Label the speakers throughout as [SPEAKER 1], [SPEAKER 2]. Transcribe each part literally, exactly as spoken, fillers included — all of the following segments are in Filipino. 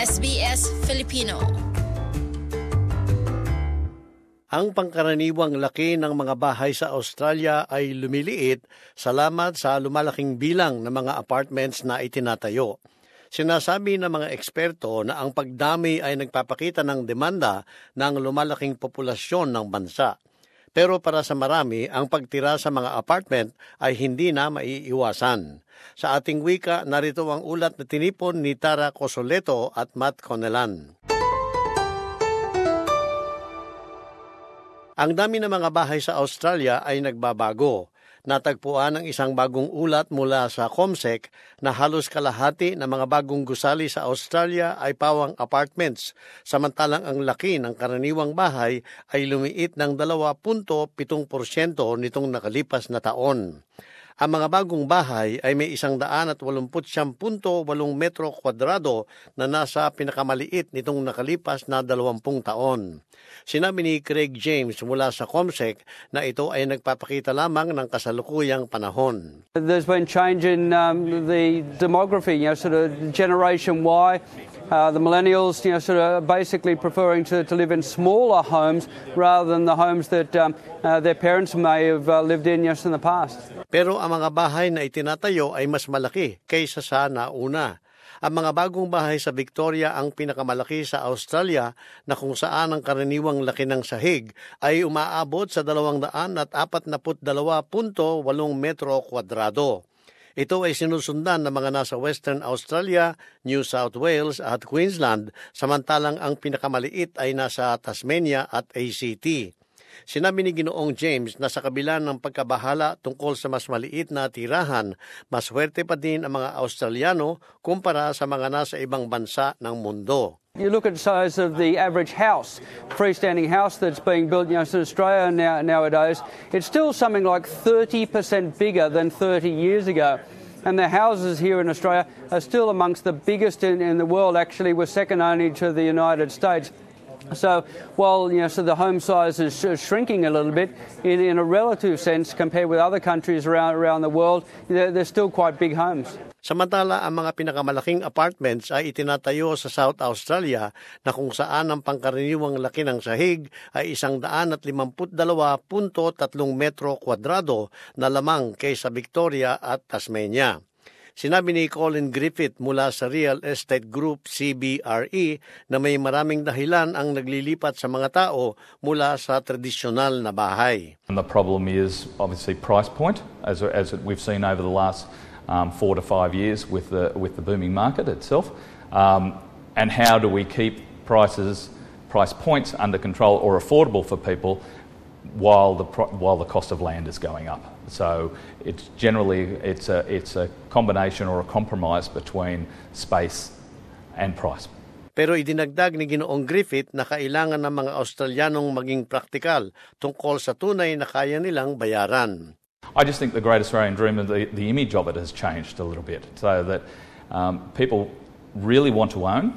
[SPEAKER 1] S B S Filipino.
[SPEAKER 2] Ang pangkaraniwang laki ng mga bahay sa Australia ay lumiliit salamat sa lumalaking bilang ng mga apartments na itinatayo. Sinasabi ng mga eksperto na ang pagdami ay nagpapakita ng demanda ng lumalaking populasyon ng bansa. Pero para sa marami, ang pagtira sa mga apartment ay hindi na maiiwasan. Sa ating wika, narito ang ulat na tinipon ni Tara Cosoleto at Matt Conelan. Ang dami ng mga bahay sa Australia ay nagbabago. Natagpuan ang isang bagong ulat mula sa CommSec na halos kalahati ng mga bagong gusali sa Australia ay pawang apartments, samantalang ang laki ng karaniwang bahay ay lumiit ng two point seven porsyento nitong nakalipas na taon. Ang mga bagong bahay ay may one hundred eighty-nine point eight metro kwadrado na nasa pinakamaliit nitong nakalipas na dalawampu taon. Sinabi ni Craig James mula sa CommSec na ito ay nagpapakita lamang ng kasalukuyang panahon.
[SPEAKER 3] There's been change in um, the demography, you know, sort of Generation Y. Uh, the millennials, you know, sort of basically preferring to, to live in smaller homes rather than the homes that um, uh, their parents may have uh, lived in just in the past.
[SPEAKER 2] Pero ang mga bahay na itinatayo ay mas malaki kaysa sa nauna. Ang mga bagong bahay sa Victoria ang pinakamalaki sa Australia na kung saan ang karaniwang laki ng sahig ay umaabot sa two hundred forty-two point eight metro kwadrado. Ito ay sinusundan ng mga nasa Western Australia, New South Wales at Queensland, samantalang ang pinakamaliit ay nasa Tasmania at A C T. Sinabi ni Ginoong James na sa kabila ng pagkabahala tungkol sa mas maliit na tirahan, mas swerte pa din ang mga Australiano kumpara sa mga nasa ibang bansa ng mundo.
[SPEAKER 3] You look at the size of the average house, freestanding house that's being built in Australia now, nowadays, it's still something like thirty percent bigger than thirty years ago. And the houses here in Australia are still amongst the biggest in, in the world, actually. We're second only to the United States. So while you know, so the home size is shrinking a little bit, in, in a relative sense, compared with other countries around, around the world, they're, they're still quite big homes.
[SPEAKER 2] Samantala, ang mga pinakamalaking apartments ay itinatayo sa South Australia na kung saan ang pangkaraniwang laki ng sahig ay one hundred fifty-two point three metro kwadrado na lamang kaysa Victoria at Tasmania. Sinabi ni Colin Griffith mula sa Real Estate Group C B R E na may maraming dahilan ang naglilipat sa mga tao mula sa tradisyonal na bahay.
[SPEAKER 4] And the problem is obviously price point, as as we've seen over the last um, four to five years with the with the booming market itself. Um, and how do we keep prices, price points under control or affordable for people while the while the cost of land is going up? So it's generally it's a it's a combination or a compromise between space and price.
[SPEAKER 2] Pero idinagdag ni Ginoong Griffith na kailangan ng mga Australianong maging praktikal tungkol sa tunay na kaya nilang bayaran.
[SPEAKER 4] I just think the Great Australian Dream, the, the image of it has changed a little bit, so that um, people really want to own,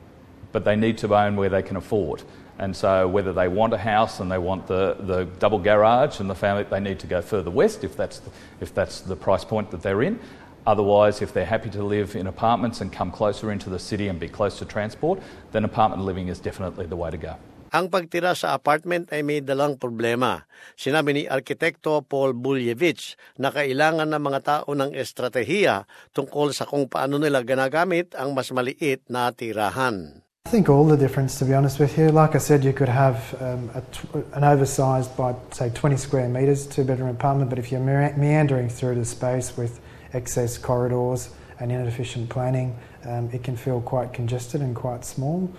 [SPEAKER 4] but they need to own where they can afford. And so whether they want a house and they want the, the double garage and the family, they need to go further west if that's the, if that's the price point that they're in. Otherwise, if they're happy to live in apartments and come closer into the city and be close to transport, then apartment living is definitely the way to go.
[SPEAKER 2] Ang pagtira sa apartment ay may dalang problema. Sinabi ni Arkitekto Paul Buljevich na kailangan ng mga tao ng estratehiya tungkol sa kung paano nila ginagamit ang mas maliit na tirahan.
[SPEAKER 5] I think all the difference, to be honest with you. Like I said, you could have um, a t- an oversized by, say, twenty square metres, two-bedroom apartment, but if you're me- meandering through the space with excess corridors and inefficient planning, um, it can feel quite congested and quite small.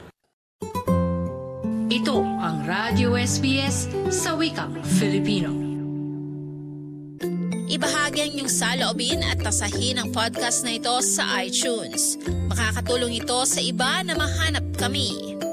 [SPEAKER 1] Ito ang Radio S B S sa wikang Filipino. Ibahagi ang iyong saloobin at tasahin ang podcast na ito sa iTunes. Makakatulong ito sa iba na mahanap kami.